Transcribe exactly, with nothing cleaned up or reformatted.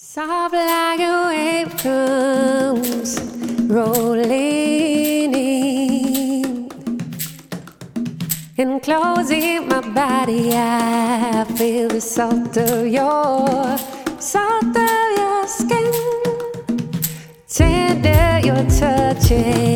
Soft like a wave comes rolling in, enclosing my body. I feel the salt of your, salt of your skin, tender your touching.